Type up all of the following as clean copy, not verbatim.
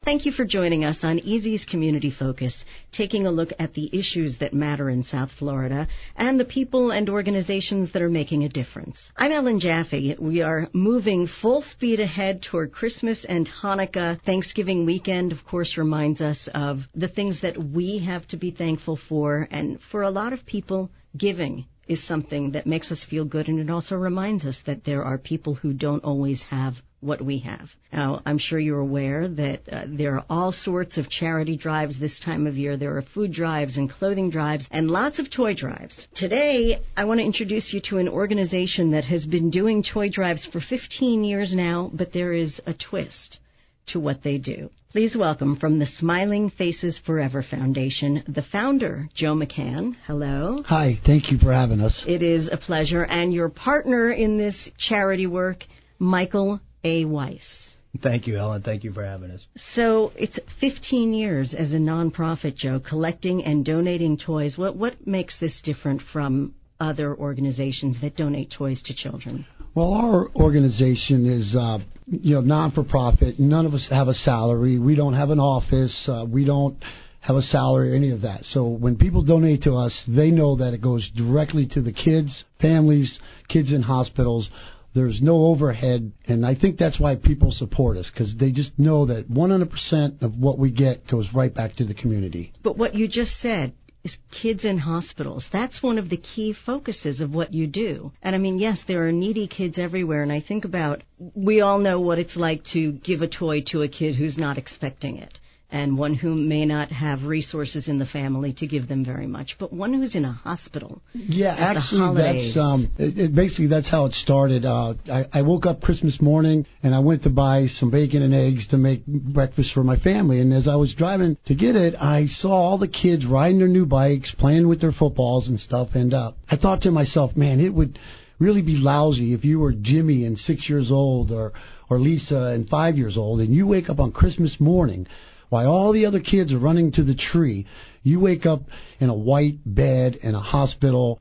Thank you for joining us on Easy's Community Focus, taking a look at the issues that matter in South Florida and the people and organizations that are making a difference. I'm Ellen Jaffe. We are moving full speed ahead toward Christmas and Hanukkah. Thanksgiving weekend, of course, reminds us of the things that we have to be thankful for, and for a lot of people, giving is something that makes us feel good, and it also reminds us that there are people who don't always have what we have. Now, I'm sure you're aware that there are all sorts of charity drives this time of year. There are food drives and clothing drives and lots of toy drives. Today, I want to introduce you to an organization that has been doing toy drives for 15 years now, but there is a twist to what they do. Please welcome from the Smiling Faces Forever Foundation, the founder, Joe McCann. Hello. Hi, thank you for having us. It is a pleasure. And your partner in this charity work, Michael A. Weiss. Thank you, Ellen. Thank you for having us. So it's 15 years as a nonprofit, Joe, collecting and donating toys. What makes this different from other organizations that donate toys to children? Well, our organization is, non-for-profit. None of us have a salary. We don't have an office. We don't have a salary or any of that. So when people donate to us, they know that it goes directly to the kids, families, kids in hospitals. There's no overhead, and I think that's why people support us, because they just know that 100% of what we get goes right back to the community. But what you just said is kids in hospitals. That's one of the key focuses of what you do. And I mean, yes, there are needy kids everywhere, and I think about, we all know what it's like to give a toy to a kid who's not expecting it, and one who may not have resources in the family to give them very much, but one who's in a hospital. Yeah, actually, basically that's how it started. I woke up Christmas morning, and I went to buy some bacon and eggs to make breakfast for my family, and as I was driving to get it, I saw all the kids riding their new bikes, playing with their footballs and stuff, and I thought to myself, man, it would really be lousy if you were Jimmy and 6 years old, or Lisa and 5 years old, and you wake up on Christmas morning while all the other kids are running to the tree. You wake up in a white bed in a hospital,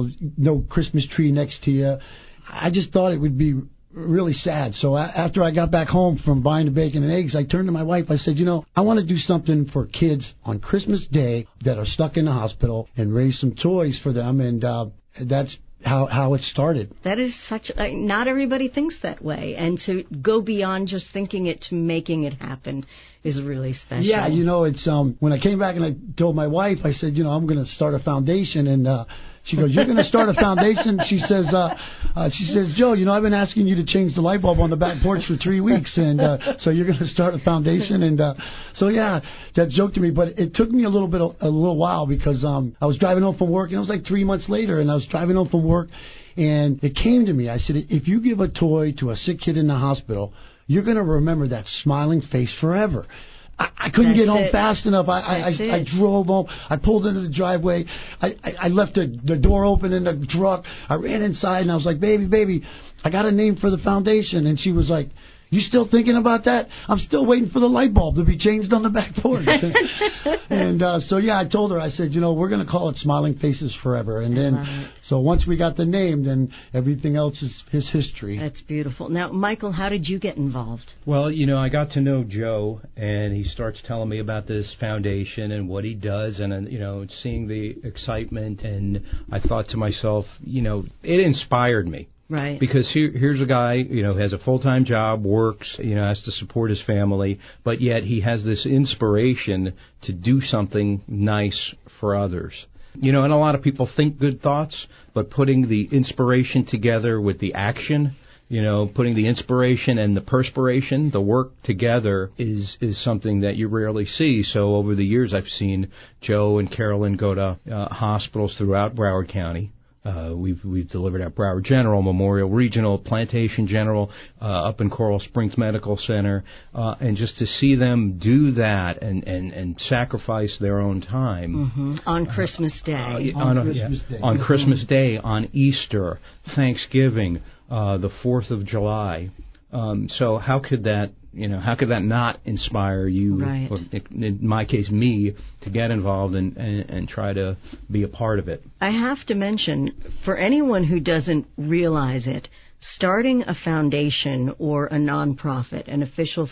no Christmas tree next to you. I just thought it would be really sad. So after I got back home from buying the bacon and eggs, I turned to my wife. I said, I want to do something for kids on Christmas Day that are stuck in the hospital and raise some toys for them. And that's how it started. That is not everybody thinks that way, and to go beyond just thinking it to making it happen is really special. Yeah, it's when I came back and I told my wife, I said, I'm going to start a foundation, and she goes, "You're going to start a foundation?" She says, "Joe, I've been asking you to change the light bulb on the back porch for 3 weeks, and so you're going to start a foundation?" And so yeah, that joke to me, but it took me a little while, because I was driving home from work, and it was like 3 months later, and I was driving home from work, and it came to me. I said, if you give a toy to a sick kid in the hospital, you're going to remember that smiling face forever. I couldn't get home fast enough. I drove home. I pulled into the driveway. I left the door open in the truck. I ran inside, and I was like, baby, I got a name for the foundation. And she was like, "You still thinking about that?" "I'm still waiting for the light bulb to be changed on the back porch." And so, yeah, I told her, I said, we're going to call it Smiling Faces Forever. And then, so once we got the name, then everything else is history. That's beautiful. Now, Michael, how did you get involved? Well, I got to know Joe, and he starts telling me about this foundation and what he does, and, seeing the excitement. And I thought to myself, it inspired me. Right. Because here's a guy, has a full-time job, works, has to support his family, but yet he has this inspiration to do something nice for others. And a lot of people think good thoughts, but putting the inspiration together with the action, putting the inspiration and the perspiration, the work together is something that you rarely see. So over the years, I've seen Joe and Carolyn go to hospitals throughout Broward County. We've delivered at Broward General, Memorial Regional, Plantation General, up in Coral Springs Medical Center, and just to see them do that and sacrifice their own time. On Christmas Day. On Christmas Day, on Easter, Thanksgiving, the 4th of July. So how could that not inspire you, right, or in my case, me, to get involved and try to be a part of it? I have to mention, for anyone who doesn't realize it, Starting a foundation or a nonprofit, an official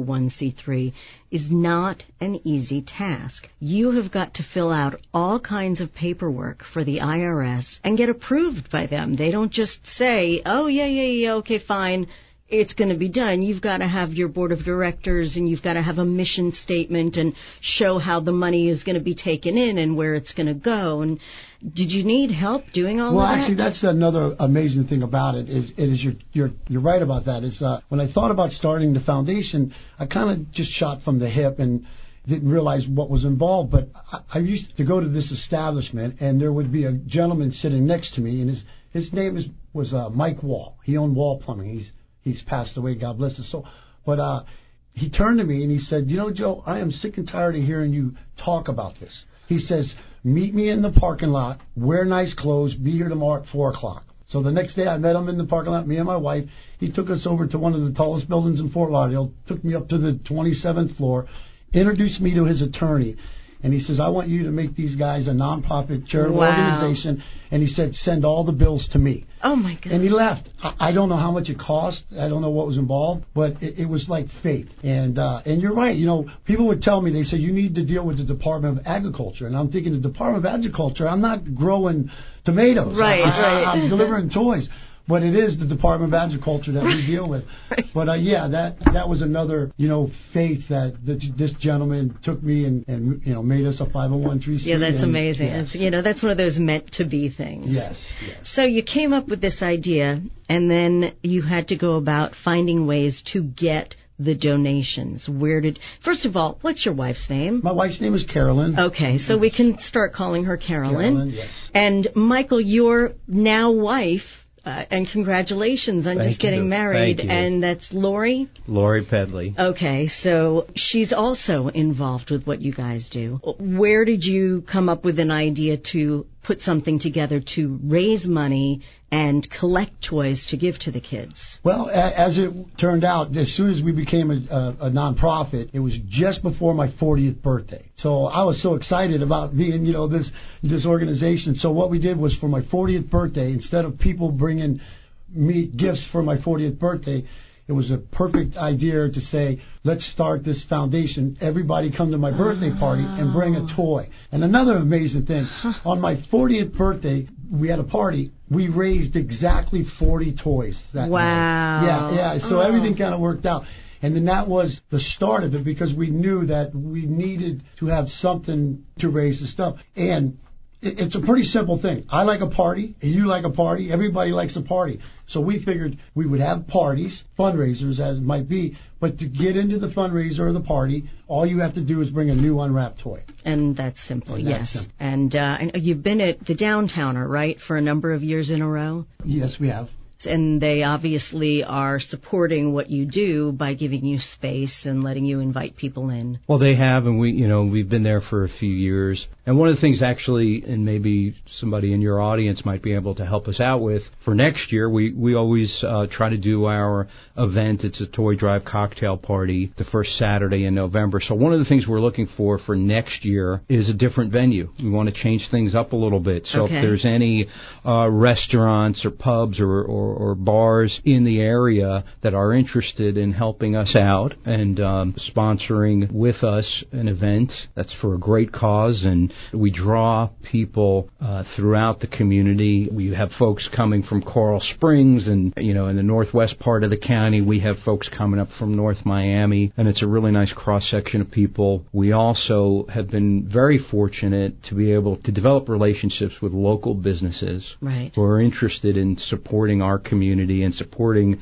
501c3, is not an easy task. You have got to fill out all kinds of paperwork for the IRS and get approved by them. They don't just say, oh, yeah, okay, fine, it's going to be done. You've got to have your board of directors, and you've got to have a mission statement and show how the money is going to be taken in and where it's going to go. And did you need help doing all of that? Well, actually, that's another amazing thing about it. You're right about that. Is when I thought about starting the foundation, I kind of just shot from the hip and didn't realize what was involved. But I used to go to this establishment, and there would be a gentleman sitting next to me, and his name was Mike Wall. He owned Wall Plumbing. He's passed away, God bless his soul. But he turned to me and he said, you know, Joe, I am sick and tired of hearing you talk about this. He says, meet me in the parking lot, wear nice clothes, be here tomorrow at 4 o'clock. So the next day I met him in the parking lot, me and my wife. He took us over to one of the tallest buildings in Fort Lauderdale, took me up to the 27th floor, introduced me to his attorney. And he says, I want you to make these guys a nonprofit charitable organization. And he said, send all the bills to me. Oh, my God. And he left. I don't know how much it cost. I don't know what was involved. But it was like faith. And you're right. You know, people would tell me, they say, you need to deal with the Department of Agriculture. And I'm thinking, the Department of Agriculture, I'm not growing tomatoes. Right. I'm delivering toys. But it is the Department of Agriculture that we deal with. Right. But that was another, faith that this gentleman took me and made us a 501c3. Yeah, that's amazing. Yes. It's, that's one of those meant to be things. Yes. So you came up with this idea, and then you had to go about finding ways to get the donations. First of all, what's your wife's name? My wife's name is Carolyn. Okay, so we can start calling her Carolyn. Carolyn, yes. And Michael, your now wife, and congratulations on just getting married. Thank you. And that's Lori? Lori Pedley. Okay, so she's also involved with what you guys do. Where did you come up with an idea to put something together to raise money and collect toys to give to the kids? Well, as it turned out, as soon as we became a nonprofit, it was just before my 40th birthday. So I was so excited about being, this organization. So what we did was, for my 40th birthday, instead of people bringing me gifts for my 40th birthday, it was a perfect idea to say, let's start this foundation. Everybody come to my birthday party and bring a toy. And another amazing thing, on my 40th birthday, we had a party. We raised exactly 40 toys that night. Yeah. So everything kind of worked out. And then that was the start of it, because we knew that we needed to have something to raise the stuff. And it's a pretty simple thing. I like a party, and you like a party. Everybody likes a party. So we figured we would have parties, fundraisers as it might be, but to get into the fundraiser or the party, all you have to do is bring a new unwrapped toy. And that's simple, and yes. That's simple. And you've been at the Downtowner, right, for a number of years in a row? Yes, we have. And they obviously are supporting what you do by giving you space and letting you invite people in. Well, they have, and we've been there for a few years. And one of the things, actually, and maybe somebody in your audience might be able to help us out with, for next year, we always try to do our event. It's a toy drive cocktail party the first Saturday in November. So one of the things we're looking for next year is a different venue. We want to change things up a little bit. So okay. If there's any restaurants or pubs or bars in the area that are interested in helping us out and sponsoring with us an event that's for a great cause, and we draw people throughout the community. We have folks coming from Coral Springs, and in the northwest part of the county, we have folks coming up from North Miami, and it's a really nice cross section of people. We also have been very fortunate to be able to develop relationships with local businesses who are interested in supporting our community and supporting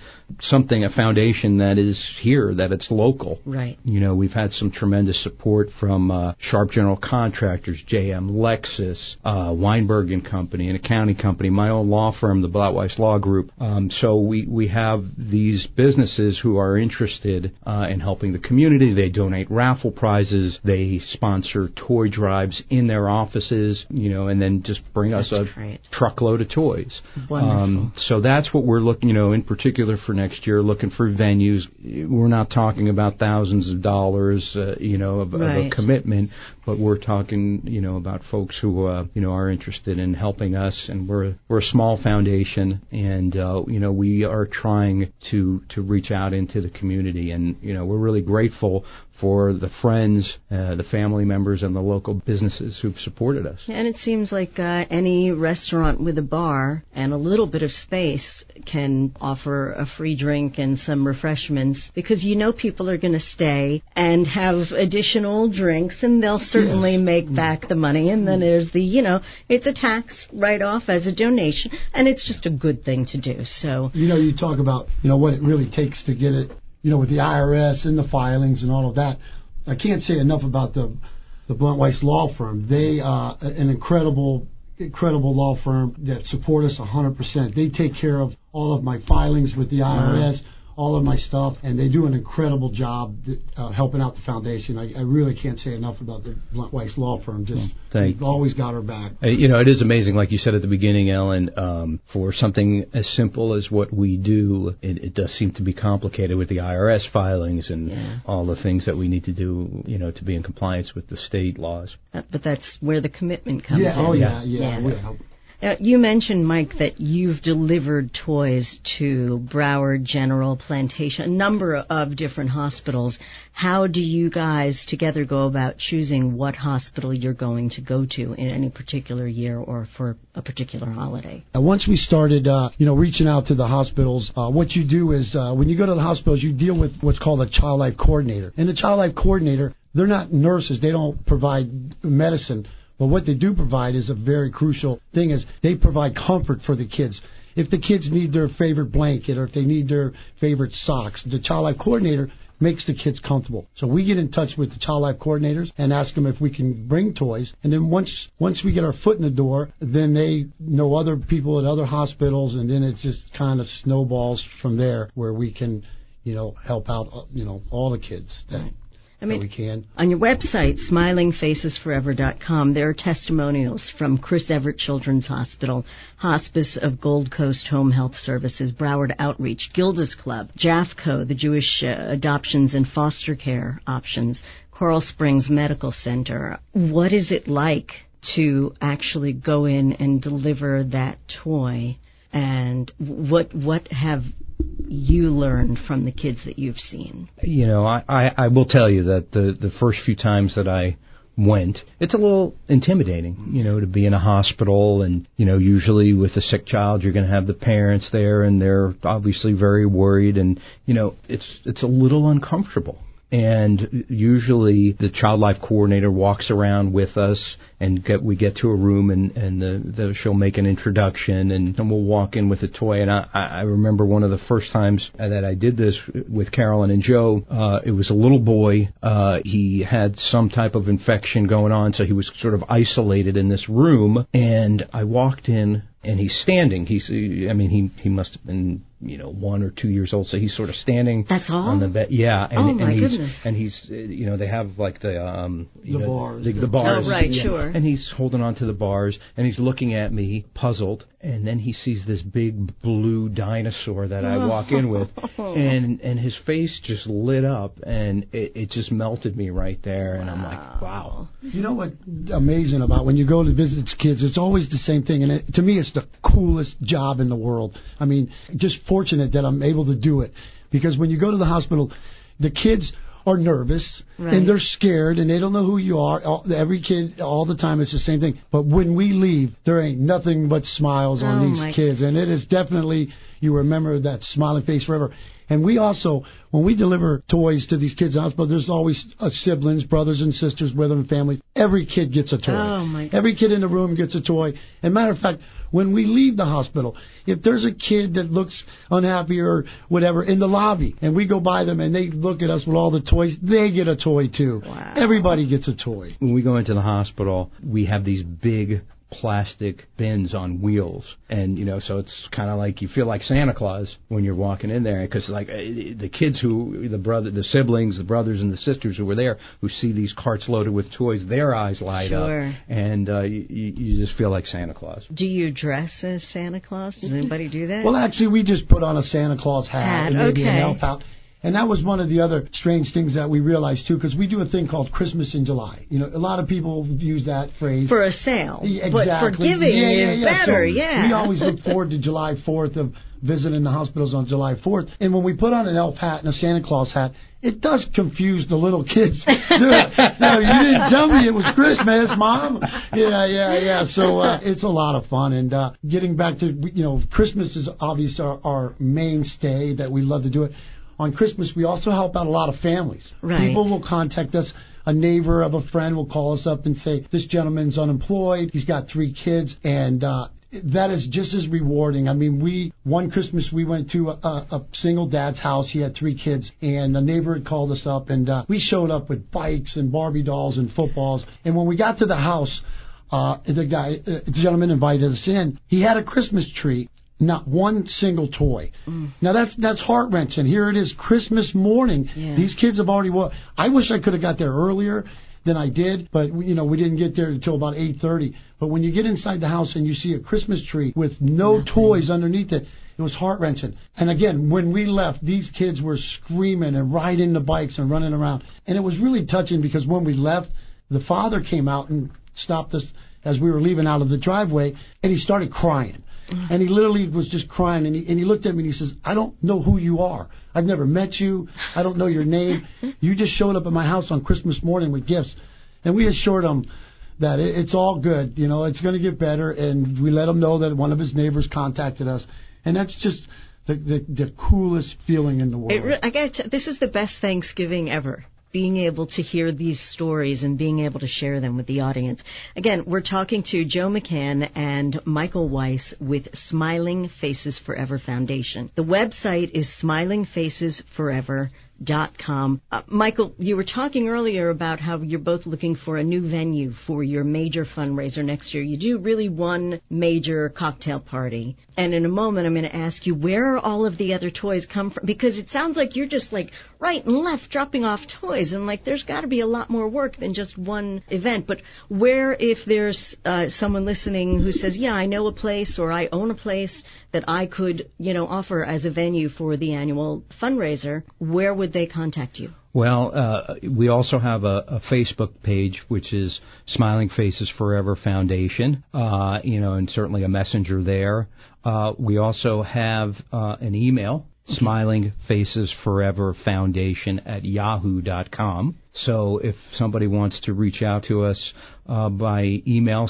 a foundation that is here, that it's local. Right. We've had some tremendous support from Sharp General Contractors, JM Lexus, Weinberg and Company, an accounting company, my own law firm, the Blattweiss Law Group. So we have these businesses who are interested in helping the community. They donate raffle prizes. They sponsor toy drives in their offices, and then just bring us a truckload of toys. Wonderful. So that's what we're looking, in particular for next year, looking for venues. We're not talking about thousands of dollars, of a commitment, but we're talking, about folks who, are interested in helping us. And we're a small foundation, and, we are trying to reach out into the community. And, we're really grateful for the friends, the family members, and the local businesses who've supported us. And it seems like any restaurant with a bar and a little bit of space can offer a free drink and some refreshments, because people are going to stay and have additional drinks, and they'll certainly make back the money. And then there's it's a tax write-off as a donation, and it's just a good thing to do. So you talk about what it really takes to get it. With the IRS and the filings and all of that. I can't say enough about the Blunt Weiss Law Firm. They are an incredible law firm that support us 100%. They take care of all of my filings with the IRS, all of my stuff, and they do an incredible job helping out the foundation. I really can't say enough about the Blunt Weiss Law Firm. They've always got our back. It is amazing, like you said at the beginning, Ellen, for something as simple as what we do, it does seem to be complicated with the IRS filings and all the things that we need to do, to be in compliance with the state laws. But that's where the commitment comes in. Oh, yeah. You mentioned, Mike, that you've delivered toys to Broward General, Plantation, a number of different hospitals. How do you guys together go about choosing what hospital you're going to go to in any particular year or for a particular holiday? Once we started, reaching out to the hospitals, what you do is when you go to the hospitals, you deal with what's called a child life coordinator. And the child life coordinator, they're not nurses. They don't provide medicine. But what they do provide is a very crucial thing, is they provide comfort for the kids. If the kids need their favorite blanket or if they need their favorite socks, the child life coordinator makes the kids comfortable. So we get in touch with the child life coordinators and ask them if we can bring toys. And then once we get our foot in the door, then they know other people at other hospitals, and then it just kind of snowballs from there, where we can, help out, all the kids that we can. On your website, smilingfacesforever.com, there are testimonials from Chris Everett Children's Hospital, Hospice of Gold Coast Home Health Services, Broward Outreach, Gilda's Club, JAFCO, the Jewish Adoptions and Foster Care Options, Coral Springs Medical Center. What is it like to actually go in and deliver that toy? And what have you learned from the kids that you've seen? I will tell you that the first few times that I went, it's a little intimidating, to be in a hospital, and, usually with a sick child, you're going to have the parents there, and they're obviously very worried, and, it's a little uncomfortable. And usually the child life coordinator walks around with us, and we get to a room, and she'll make an introduction, and we'll walk in with a toy. And I remember one of the first times that I did this with Carolyn and Joe. It was a little boy. He had some type of infection going on, so he was sort of isolated in this room. And I walked in, and he's standing. He must have been 1 or 2 years old, so he's sort of standing on the bed. Yeah, goodness. And he's they have like the bars. The bars. Oh, right, sure. And he's holding on to the bars, and he's looking at me, puzzled. And then he sees this big blue dinosaur that I walk in with, and his face just lit up, and it just melted me right there. And I'm like, wow. You know what's amazing about when you go to visit kids? It's always the same thing, and to me, it's the coolest job in the world. I mean, just fortunate that I'm able to do it, because when you go to the hospital, the kids are nervous, and they're scared, and they don't know who you are. Every kid, all the time, it's the same thing. But when we leave, there ain't nothing but smiles on these kids, and it is definitely, you remember that smiling face forever. And we also, when we deliver toys to these kids in the hospital, there's always siblings, brothers and sisters with them, families. Every kid gets a toy. Oh, my God. Every kid in the room gets a toy. And matter of fact, when we leave the hospital, if there's a kid that looks unhappy or whatever in the lobby, and we go by them and they look at us with all the toys, they get a toy too. Wow. Everybody gets a toy. When we go into the hospital, we have these big plastic bins on wheels. And, so it's kind of like you feel like Santa Claus when you're walking in there, because like the kids the siblings, the brothers and the sisters who were there, who see these carts loaded with toys, their eyes light up, and you just feel like Santa Claus. Do you dress as Santa Claus? Does anybody do that? Well, actually, we just put on a Santa Claus hat and maybe an elf hat. And that was one of the other strange things that we realized, too, because we do a thing called Christmas in July. A lot of people use that phrase. For a sale. Exactly. But for giving is better, so we always look forward to July 4th of visiting the hospitals on July 4th. And when we put on an elf hat and a Santa Claus hat, it does confuse the little kids. No, you didn't tell me it was Christmas, Mom. Yeah. So it's a lot of fun. And getting back to, Christmas is obviously our mainstay that we love to do it. On Christmas, we also help out a lot of families. Right. People will contact us. A neighbor of a friend will call us up and say, this gentleman's unemployed. He's got 3 kids. And that is just as rewarding. I mean, one Christmas we went to a single dad's house. He had 3 kids. And a neighbor had called us up. And we showed up with bikes and Barbie dolls and footballs. And when we got to the house, the gentleman invited us in. He had a Christmas tree. Not one single toy. Now that's heart-wrenching. Here it is, Christmas morning. Yeah. These kids have already. I wish I could have got there earlier than I did, but we didn't get there until about 8:30. But when you get inside the house and you see a Christmas tree with no toys underneath it, it was heart-wrenching. And again, when we left, these kids were screaming and riding the bikes and running around, and it was really touching because when we left, the father came out and stopped us as we were leaving out of the driveway, and he started crying. And he literally was just crying, and he looked at me and he says, I don't know who you are. I've never met you. I don't know your name. You just showed up at my house on Christmas morning with gifts. And we assured him that it's all good. It's going to get better. And we let him know that one of his neighbors contacted us. And that's just the coolest feeling in the world. This is the best Thanksgiving ever. Being able to hear these stories and being able to share them with the audience. Again, we're talking to Joe McCann and Michael Weiss with Smiling Faces Forever Foundation. The website is smilingfacesforever.com. Michael, you were talking earlier about how you're both looking for a new venue for your major fundraiser next year. You do really one major cocktail party. And in a moment, I'm going to ask you, where are all of the other toys come from? Because it sounds like you're just like right and left dropping off toys. And like there's got to be a lot more work than just one event. But where, if there's someone listening who says, yeah, I know a place or I own a place that I could, offer as a venue for the annual fundraiser, where would they contact you? Well, we also have a Facebook page, which is Smiling Faces Forever Foundation, and certainly a messenger there. We also have an email, smilingfacesforeverfoundation@yahoo.com. So if somebody wants to reach out to us by email,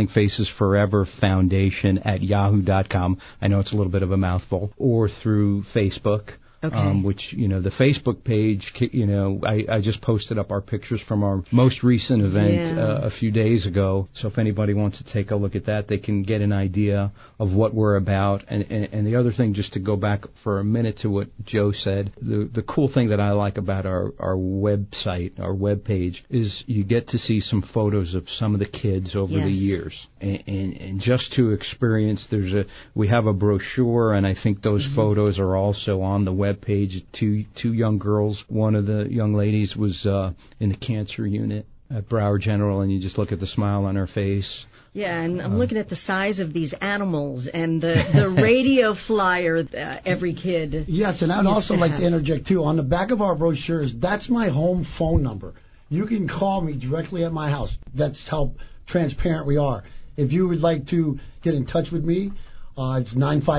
smilingfacesforeverfoundation@yahoo.com. I know it's a little bit of a mouthful. Or through Facebook. Okay. Which, the Facebook page, I just posted up our pictures from our most recent event a few days ago. So if anybody wants to take a look at that, they can get an idea of what we're about. And the other thing, just to go back for a minute to what Joe said, the cool thing that I like about our website, our webpage, is you get to see some photos of some of the kids over the years. And just to experience, we have a brochure, and I think those photos are also on the web page. Two young girls. One of the young ladies was in the cancer unit at Broward General, and you just look at the smile on her face. Yeah, and I'm looking at the size of these animals and the radio flyer every kid. Yes, and I'd also like to interject, too. On the back of our brochures, that's my home phone number. You can call me directly at my house. That's how transparent we are. If you would like to get in touch with me, it's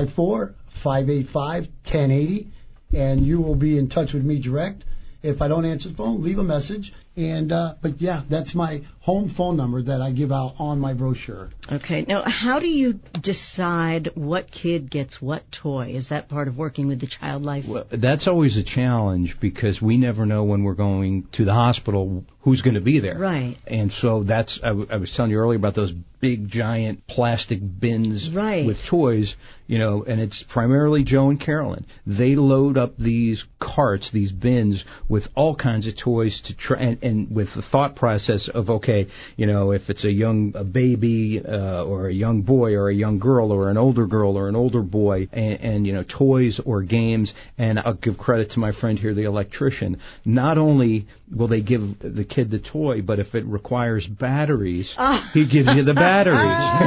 954-585-1080. And you will be in touch with me direct. If I don't answer the phone, leave a message. And but yeah, that's my home phone number that I give out on my brochure. Okay. Now, how do you decide what kid gets what toy? Is that part of working with the Child Life? Well, that's always a challenge because we never know when we're going to the hospital who's going to be there. Right. And so I was telling you earlier about those big, giant plastic bins with toys, and it's primarily Joe and Carolyn. They load up these carts, these bins, with all kinds of toys to try, and with the thought process of, okay, if it's a baby or a young boy or a young girl or an older girl or an older boy, and toys or games, and I'll give credit to my friend here, the electrician. Not only will they give the kid the toy, but if it requires batteries, he gives you the batteries.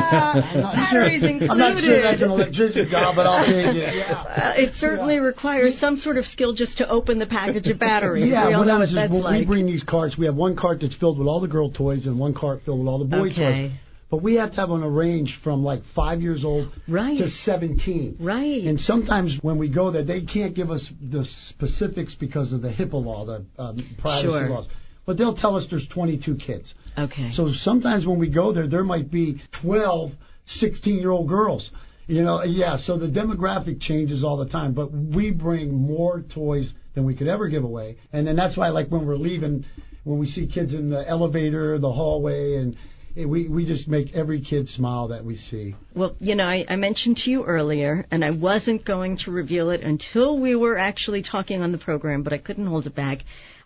Batteries included. I'm not sure that's an electrician job, but I'll take it. Yeah. It certainly requires some sort of skill just to open the package of batteries. Yeah, we all know what when that's like. we bring these carts, we have one cart that's filled with all the girl toys and one cart filled with all the boy toys. But we have to have on a range from like 5 years old to 17. Right. And sometimes when we go there, they can't give us the specifics because of the HIPAA law, the privacy laws. But they'll tell us there's 22 kids. Okay. So sometimes when we go there might be 12 16-year-old girls. So the demographic changes all the time. But we bring more toys than we could ever give away. And then that's why, like, when we're leaving, when we see kids in the elevator, the hallway, and we just make every kid smile that we see. Well, I mentioned to you earlier, and I wasn't going to reveal it until we were actually talking on the program, but I couldn't hold it back.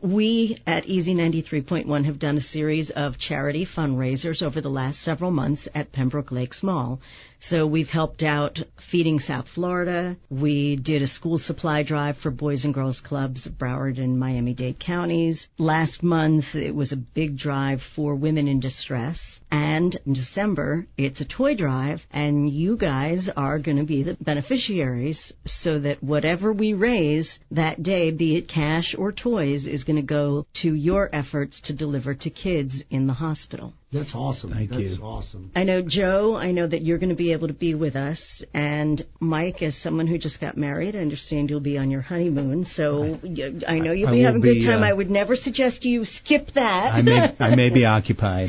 We at Easy 93.1 have done a series of charity fundraisers over the last several months at Pembroke Lakes Mall. So we've helped out Feeding South Florida. We did a school supply drive for Boys and Girls Clubs of Broward and Miami-Dade counties. Last month, it was a big drive for women in distress. And in December, it's a toy drive, and you guys are going to be the beneficiaries so that whatever we raise that day, be it cash or toys, is going to go to your efforts to deliver to kids in the hospital. That's awesome. Thank you. That's awesome. I know, Joe, that you're going to be able to be with us. And Mike, as someone who just got married, I understand you'll be on your honeymoon. So I know you'll be having a good time. I would never suggest you skip that. I may be occupied.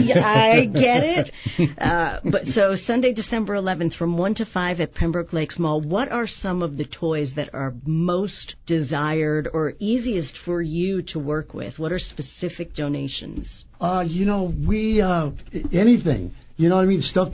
I get it. But so Sunday, December 11th from 1 to 5 at Pembroke Lakes Mall, what are some of the toys that are most desired or easiest for you to work with? What are specific donations? Anything. You know what I mean? Stuffed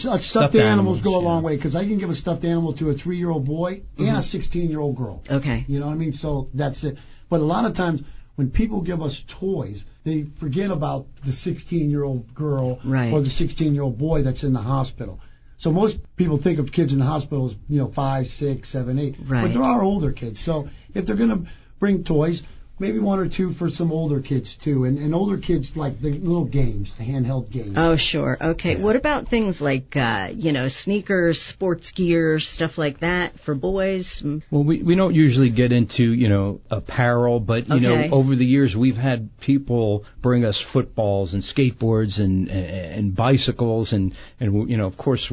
animals go a long way, because I can give a stuffed animal to a 3-year-old boy and a 16-year-old girl. Okay. You know what I mean? So that's it. But a lot of times when people give us toys, they forget about the 16-year-old girl or the 16-year-old boy that's in the hospital. So most people think of kids in the hospital as 5, 6, 7, 8. Right. But there are older kids. So if they're going to bring toys, maybe 1 or 2 for some older kids, too. And older kids like the little games, the handheld games. Oh, sure. Okay. Yeah. What about things like, sneakers, sports gear, stuff like that for boys? Well, we don't usually get into, apparel, but, over the years we've had people bring us footballs and skateboards and bicycles. And of course,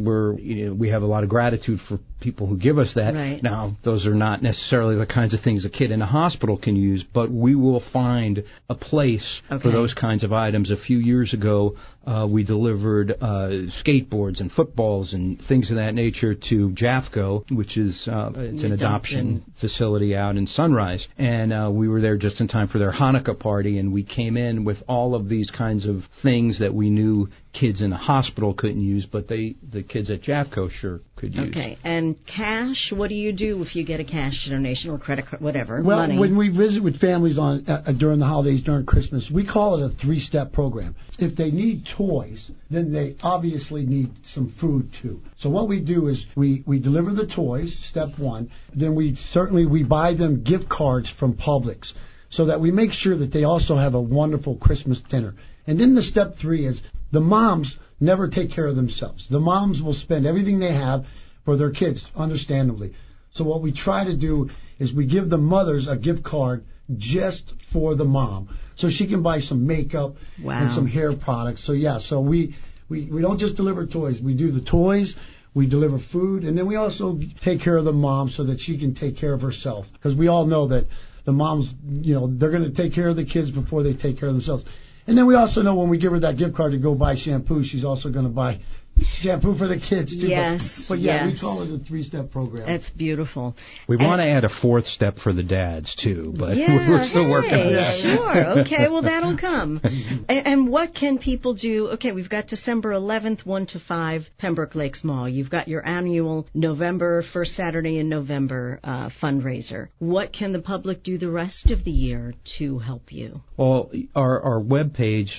we have a lot of gratitude for people who give us that. Right. Now, those are not necessarily the kinds of things a kid in a hospital can use, but we will find a place for those kinds of items. A few years ago, we delivered skateboards and footballs and things of that nature to JAFCO, which is it's an adoption facility out in Sunrise. And we were there just in time for their Hanukkah party, and we came in with all of these kinds of things that we knew kids in the hospital couldn't use, but the kids at JAFCO sure could use. Okay, and cash, what do you do if you get a cash donation or credit card, whatever, well, money? When we visit with families during the holidays, during Christmas, we call it a 3-step program. If they need toys, then they obviously need some food too. So what we do is we deliver the toys, step 1, then we buy them gift cards from Publix so that we make sure that they also have a wonderful Christmas dinner. And then the step 3 is the moms never take care of themselves. The moms will spend everything they have for their kids, understandably. So what we try to do is we give the mothers a gift card just for the mom, so she can buy some makeup and some hair products. So we don't just deliver toys. We do the toys, we deliver food, and then we also take care of the mom so that she can take care of herself. Because we all know that the moms, they're going to take care of the kids before they take care of themselves. And then we also know when we give her that gift card to go buy shampoo, she's also going to buy Shampoo for the kids, too. Yes. But yeah, yes. we call it a 3-step program. That's beautiful. We want to add a 4th step for the dads, too, but yeah, we're still working on that. Sure. Okay, well, that'll come. And what can people do? Okay, we've got December 11th, 1 to 5, Pembroke Lakes Mall. You've got your annual November, first Saturday in November fundraiser. What can the public do the rest of the year to help you? Well, our webpage,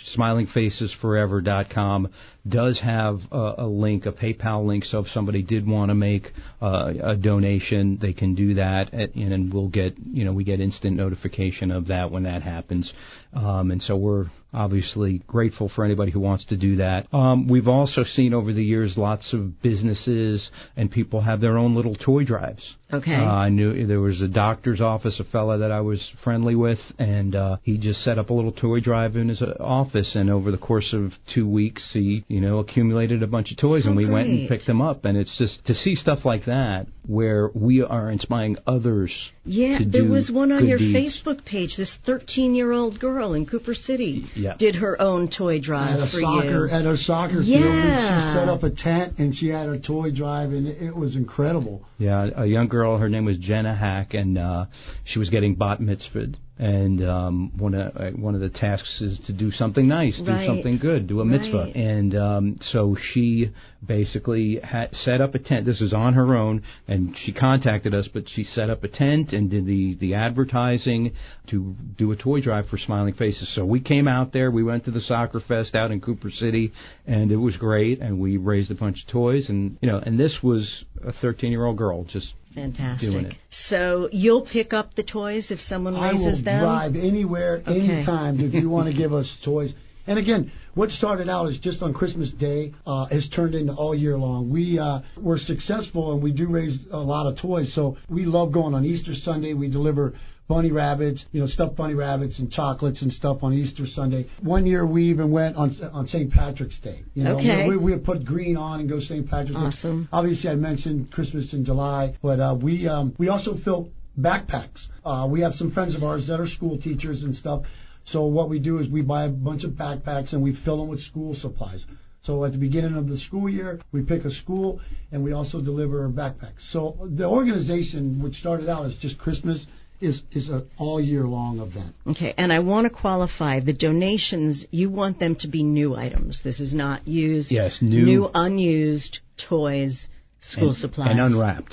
smilingfacesforever.com, does have a link, a PayPal link, so if somebody did want to make a donation, they can do that, and we'll get, we get instant notification of that when that happens. And so we're obviously grateful for anybody who wants to do that. We've also seen over the years lots of businesses and people have their own little toy drives. Okay. I knew there was a doctor's office, a fella that I was friendly with, and he just set up a little toy drive in his office, and over the course of 2 weeks, he, accumulated a bunch of toys, and we went and picked them up. And it's just to see stuff like that where we are inspiring others to do there was one on your deeds. Facebook page. This 13-year-old girl in Cooper City did her own toy drive at for you. At her soccer field, Yeah. she set up a tent, and she had her toy drive, and it was incredible. Yeah, a young girl, her name was Jenna Hack, and she was getting bat mitzvahed. And one of the tasks is to do something nice, do something good, do a mitzvah. And so she basically set up a tent. This is on her own, and she contacted us, but she set up a tent and did the advertising to do a toy drive for Smiling Faces. So we came out there. We went to the Soccer Fest out in Cooper City, and it was great. And we raised a bunch of toys, and and this was a 13-year-old girl just Fantastic. doing it. So you'll pick up the toys if someone raises them? I will drive anywhere, anytime if you want to give us toys. And again, what started out as just on Christmas Day has turned into all year long. We're successful, and we do raise a lot of toys. So we love going on Easter Sunday. We deliver bunny rabbits, stuffed bunny rabbits and chocolates and stuff on Easter Sunday. One year we even went on St. Patrick's Day. We would put green on and go St. Patrick's Day. Awesome. Obviously, I mentioned Christmas in July, but we also fill backpacks. We have some friends of ours that are school teachers and stuff. So what we do is we buy a bunch of backpacks and we fill them with school supplies. So at the beginning of the school year, we pick a school and we also deliver backpacks. So the organization, which started out as just Christmas, is an all-year long event. Okay, and I want to qualify the donations. You want them to be new items. This is not used. Yes, new unused toys, school supplies. And unwrapped.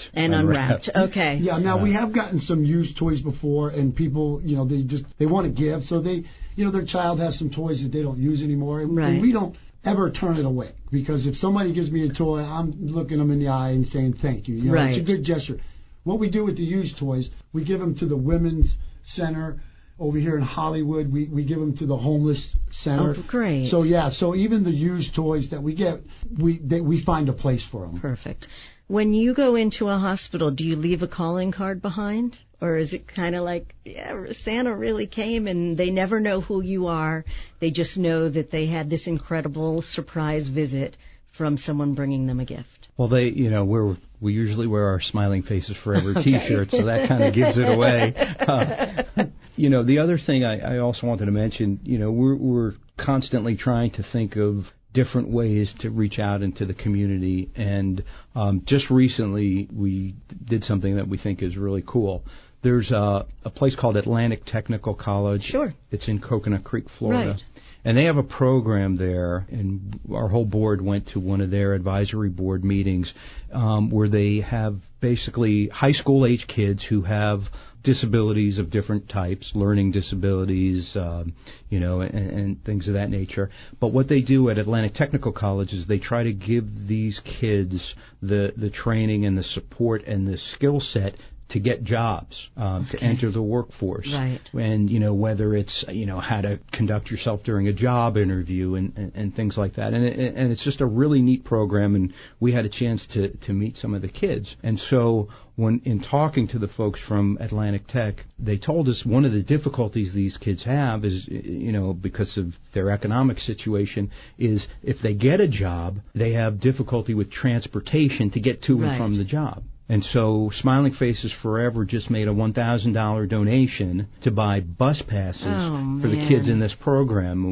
Okay. Yeah, now we have gotten some used toys before, and people, they want to give. So they, their child has some toys that they don't use anymore. And we don't ever turn it away, because if somebody gives me a toy, I'm looking them in the eye and saying thank you. It's a good gesture. What we do with the used toys, we give them to the Women's Center over here in Hollywood. We give them to the Homeless Center. Oh, great. So even the used toys that we get, we find a place for them. Perfect. When you go into a hospital, do you leave a calling card behind? Or is it kind of like, Santa really came and they never know who you are. They just know that they had this incredible surprise visit from someone bringing them a gift. Well, we usually wear our Smiling Faces Forever T-shirts, so that kind of gives it away. The other thing I also wanted to mention, we're constantly trying to think of different ways to reach out into the community, and just recently we did something that we think is really cool. There's a place called Atlantic Technical College. Sure. It's in Coconut Creek, Florida. Right. And they have a program there, and our whole board went to one of their advisory board meetings where they have basically high school-age kids who have disabilities of different types, learning disabilities, and things of that nature. But what they do at Atlantic Technical College is they try to give these kids the training and the support and the skill set to get jobs, to enter the workforce. Right. And, whether it's, how to conduct yourself during a job interview and things like that. And it's just a really neat program, and we had a chance to meet some of the kids. And so when in talking to the folks from Atlantic Tech, they told us one of the difficulties these kids have is, because of their economic situation, is if they get a job, they have difficulty with transportation to get to and from the job. And so Smiling Faces Forever just made a $1,000 donation to buy bus passes for the kids in this program. And we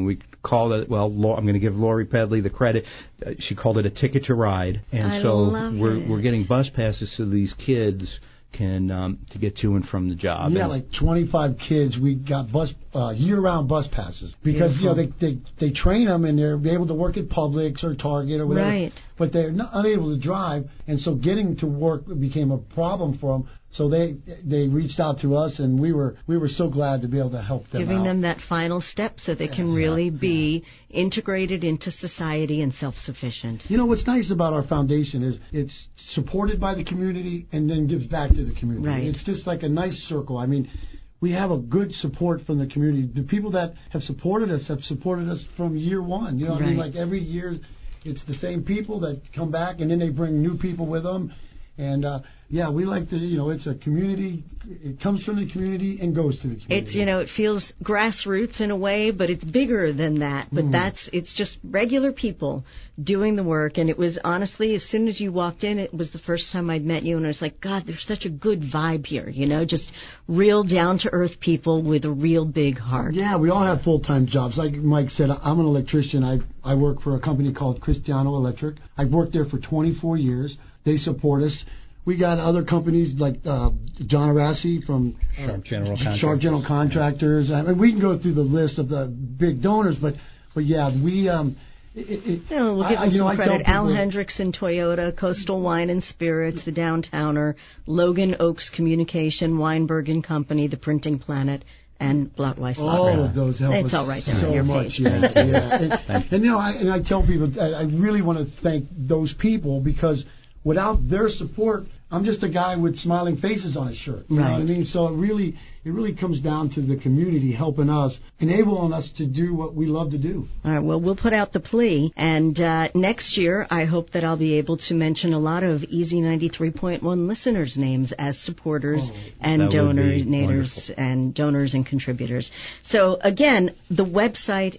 called it, well, I'm going to give Lori Pedley the credit. She called it a ticket to ride. And I so love we're getting bus passes so these kids can to get to and from the job. Yeah, like 25 kids. We got year-round bus passes because they train them and they're able to work at Publix or Target or whatever. Right. But they're unable to drive, and so getting to work became a problem for them. So they reached out to us, and we were so glad to be able to help them Giving out. them that final step so they can really be integrated into society and self-sufficient. You know, what's nice about our foundation is it's supported by the community and then gives back to the community. Right. It's just like a nice circle. I mean, we have a good support from the community. The people that have supported us from year one. You know what I mean? Like every year, it's the same people that come back, and then they bring new people with them. And, we like to, it's a community. It comes from the community and goes to the community. It feels grassroots in a way, but it's bigger than that. But it's just regular people doing the work. And it was honestly, as soon as you walked in, it was the first time I'd met you. And I was like, God, there's such a good vibe here, just real down-to-earth people with a real big heart. Yeah, we all have full-time jobs. Like Mike said, I'm an electrician. I work for a company called Cristiano Electric. I've worked there for 24 years. They support us. We got other companies like John Arassi from Sharp General Contractors. I mean, we can go through the list of the big donors, but yeah, we. We'll give them some credit. Al Hendrickson Toyota, Coastal Wine and Spirits, The Downtowner, Logan Oaks Communication, Weinberg and Company, The Printing Planet, and Blattweiss. All of those help us all right there so on your much. page. Yeah. And I tell people I really want to thank those people because without their support, I'm just a guy with smiling faces on his shirt. You know what I mean? So it really comes down to the community helping us, enabling us to do what we love to do. All right, well, we'll put out the plea. And next year, I hope that I'll be able to mention a lot of Easy 93.1 listeners' names as supporters and donors and contributors. So, again, the website,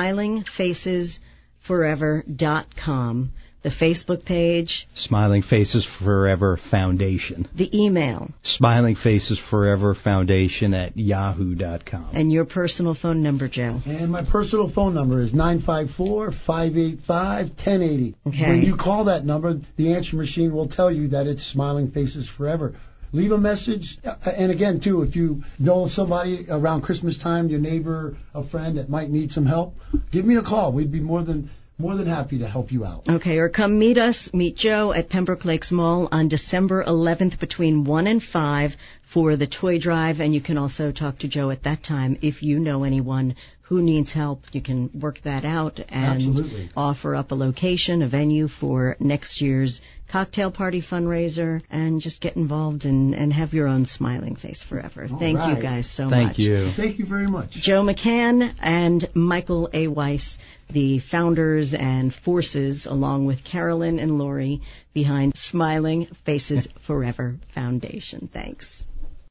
SmilingFacesForever.com. The Facebook page, Smiling Faces Forever Foundation. The email, Smiling Faces Forever Foundation @yahoo.com. And your personal phone number, Joe? And my personal phone number is 954-585-1080. Okay. When you call that number, the answer machine will tell you that it's Smiling Faces Forever. Leave a message, and again, too, if you know somebody around Christmas time, your neighbor, a friend that might need some help, give me a call. We'd be more than happy to help you out. Okay, or come meet Joe at Pembroke Lakes Mall on December 11th between 1 and 5 for the toy drive, and you can also talk to Joe at that time if you know anyone who needs help. You can work that out and offer up a location, a venue for next year's cocktail party fundraiser, and just get involved and have your own smiling face forever. Thank you guys so much. Thank you. Thank you very much. Joe McCann and Michael A. Weiss, the founders and forces, along with Carolyn and Lori, behind Smiling Faces Forever Foundation. Thanks.